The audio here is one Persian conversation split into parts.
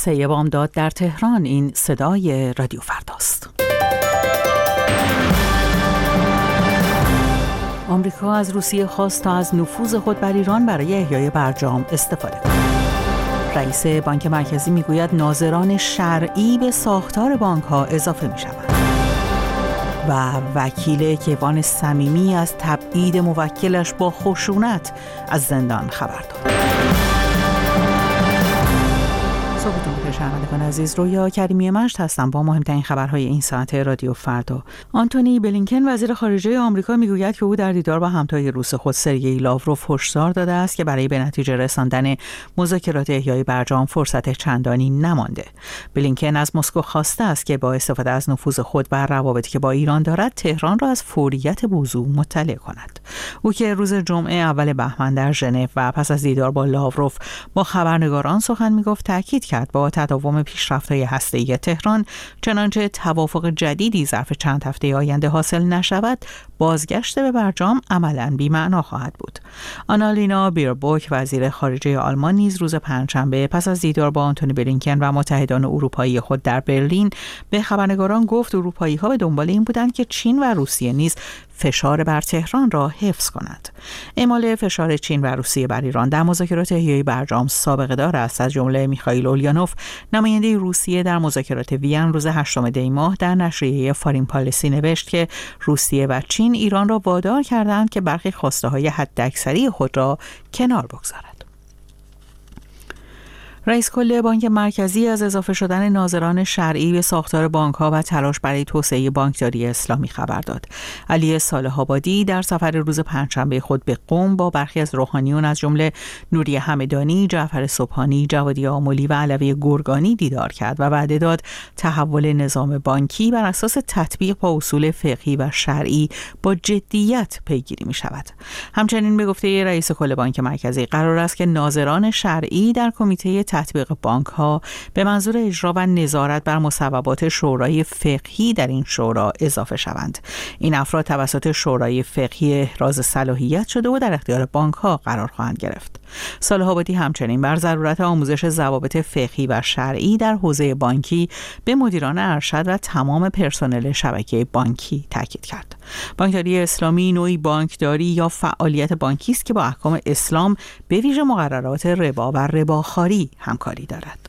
3 بامداد در تهران. این صدای رادیو فرداست. آمریکا از روسیه خواست تا از نفوذ خود بر ایران برای احیای برجام استفاده کند. رئیس بانک مرکزی میگوید ناظران شرعی به ساختار بانک‌ها اضافه می‌شوند. و وکیل کیوان صمیمی از تبعید موکلش با خشونت از زندان خبر داد. صبحتون بخیر شنوندگان عزیز، رویا کریمی مشت هستم با مهمترین خبرهای این ساعت رادیو فردا. آنتونی بلینکن وزیر خارجه آمریکا میگوید که او در دیدار با همتای روس خود سرگئی لاوروف هشدار داده است که برای به نتیجه رساندن مذاکرات احیای برجام فرصت چندانی نمانده. بلینکن از مسکو خواسته است که با استفاده از نفوذ خود بر روابطی که با ایران دارد تهران را از فوریت وضوح مطلع کند. او که روز جمعه اول بهمن در ژنو و پس از دیدار با لاوروف با خبرنگاران سخن میگفت، تاکید کرد با تداوم پیشرفت‌های هسته‌ای تهران چنانچه توافق جدیدی ظرف چند هفته آینده حاصل نشود، بازگشت به برجام عملاً بی‌معنا خواهد بود. آنالینا بیربوک وزیر خارجه آلمان نیز روز پنجشنبه پس از دیدار با آنتونی بلینکن و متحدان اروپایی خود در برلین به خبرنگاران گفت اروپایی‌ها به دنبال این بودند که چین و روسیه نیز فشار بر تهران را حفظ کند. اعمال فشار چین و روسیه بر ایران در مذاکرات احیای برجام سابقه دار است. از جمله میخائیل اولیانوف نماینده روسیه در مذاکرات وین روز 8 دی ماه در نشریه فارین پالیسی نوشت که روسیه و چین ایران را وادار کردند که برخی خواسته‌های حداکثری خود را کنار بگذارد. رئیس کل بانک مرکزی از اضافه شدن ناظران شرعی به ساختار بانک‌ها و تلاش برای توسعه بانکداری اسلامی خبر داد. علی صالح آبادی در سفر روز پنجشنبه خود به قم با برخی از روحانیون از جمله نوری همدانی، جعفر سبحانی، جوادی آملی و علوی گرگانی دیدار کرد و وعده داد تحول نظام بانکی بر اساس تطبیق با اصول فقهی و شرعی با جدیت پیگیری می‌شود. همچنین به گفته رئیس کل بانک مرکزی قرار است که ناظران شرعی در کمیته تطبیق بانک‌ها به منظور اجرا و نظارت بر مصوبات شورای فقهی در این شورا اضافه شوند. این افراد توسط شورای فقهی احراز صلاحیت شده و در اختیار بانک‌ها قرار خواهند گرفت. صالح آبادی همچنین بر ضرورت آموزش ضوابط فقهی و شرعی در حوزه بانکی به مدیران ارشد و تمام پرسنل شبکه بانکی تاکید کرد. بانکداری اسلامی نوعی بانکداری یا فعالیت بانکی است که با احکام اسلام به ویژه مقررات ربا و رباخواری همکاری دارد.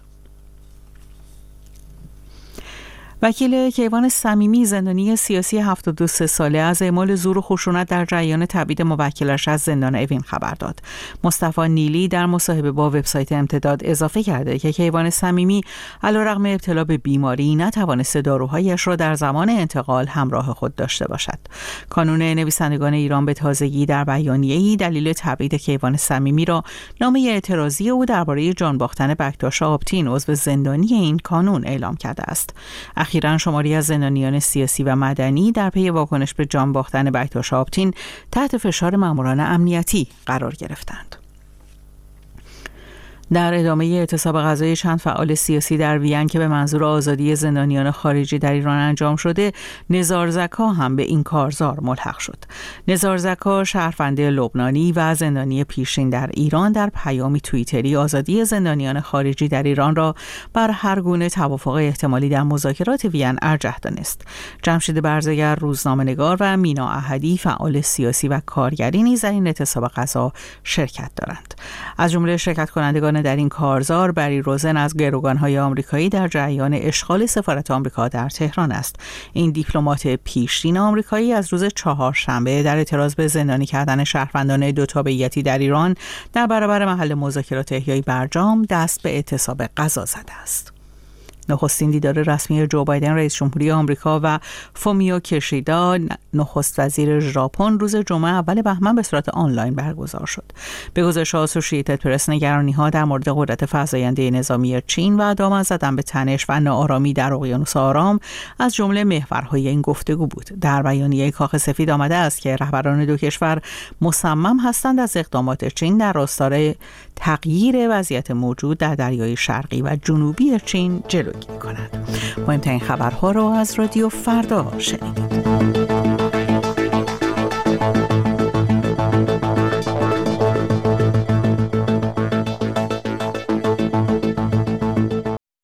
وکیل کیوان صمیمی زندانی سیاسی 72 ساله از اعمال زور و خشونت در جریان تبعید موکلش از زندان اوین خبر داد. مصطفی نیلی در مصاحبه با وبسایت امتداد اضافه کرده که کیوان صمیمی علیرغم ابتلا به بیماری نتوانسته داروهایش را در زمان انتقال همراه خود داشته باشد. کانون نویسندگان ایران به تازگی در بیانیه‌ای دلیل تبعید کیوان صمیمی را نامه اعتراضی او درباره جان باختن بکتاش آبتین عضو زندانی این کانون اعلام کرده است. اخیراً شماری از زندانیان سیاسی و مدنی در پی واکنش به جان باختن بکتاش آبتین تحت فشار ماموران امنیتی قرار گرفتند. در ادامه اعتصاب غذایی چند فعال سیاسی در وین که به منظور آزادی زندانیان خارجی در ایران انجام شده، نزار زکا هم به این کارزار ملحق شد. نزار زکا شهرونده لبنانی و زندانی پیشین در ایران در پیامی توییتری آزادی زندانیان خارجی در ایران را بر هر گونه توافق احتمالی در مذاکرات وین ارجح دانست. جمشید برزگر روزنامه‌نگار و مینا احدی فعال سیاسی و کارگری نیز در این اعتصاب غذا شرکت دارند. از جمله شرکت کنندگان در این کارزار بری روزن از گروگان‌های آمریکایی در جریان اشغال سفارت آمریکا در تهران است. این دیپلمات پیشین آمریکایی از روز چهارشنبه در اعتراض به زندانی کردن شهروندان دو تابعیتی در ایران در برابر محل مذاکرات احیای برجام دست به اعتصاب غذا زده است. نخستین دیدار رسمی جو بایدن رئیس جمهوری آمریکا و فومیو کیشیدا نخست وزیر ژاپن روز جمعه اول بهمن به صورت آنلاین برگزار شد. به گزارش آسوشییتد پرس نگرانی‌ها در مورد قدرت فزاینده نظامی چین و دامن زدن به تنش و ناآرامی در اقیانوس آرام از جمله محورهای این گفتگو بود. در بیانیه کاخ سفید آمده است که رهبران دو کشور مصمم هستند از اقدامات چین در راستای تغییر وضعیت موجود در دریای شرقی و جنوبی چین جلوگیری کنند. مهمترین خبرها را از رادیو فردا شنیدید.